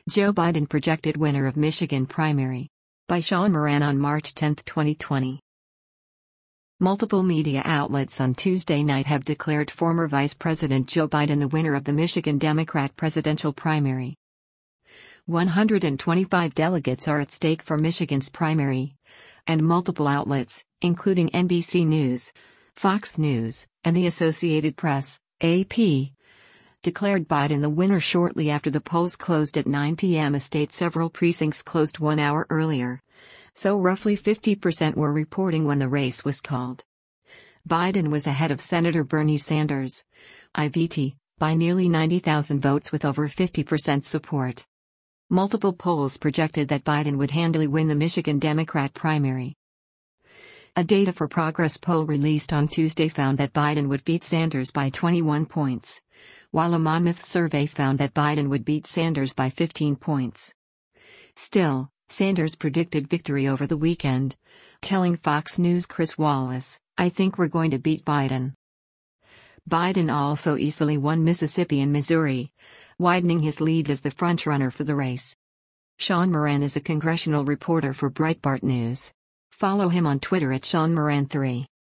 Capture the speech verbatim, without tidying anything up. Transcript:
Joe Biden projected winner of Michigan primary. By Sean Moran on March tenth, twenty twenty. Multiple media outlets on Tuesday night have declared former Vice President Joe Biden the winner of the Michigan Democrat presidential primary. one hundred twenty-five delegates are at stake for Michigan's primary, and multiple outlets, including N B C News, Fox News, and the Associated Press, A P, declared Biden the winner shortly after the polls closed at nine p m A state several precincts closed one hour earlier, so roughly fifty percent were reporting when the race was called. Biden was ahead of Senator Bernie Sanders, I V T, by nearly ninety thousand votes with over fifty percent support. Multiple polls projected that Biden would handily win the Michigan Democrat primary. A Data for Progress poll released on Tuesday found that Biden would beat Sanders by twenty-one points, while a Monmouth survey found that Biden would beat Sanders by fifteen points. Still, Sanders predicted victory over the weekend, telling Fox News' Chris Wallace, "I think we're going to beat Biden." Biden also easily won Mississippi and Missouri, widening his lead as the frontrunner for the race. Sean Moran is a congressional reporter for Breitbart News. Follow him on Twitter at Sean Moran three.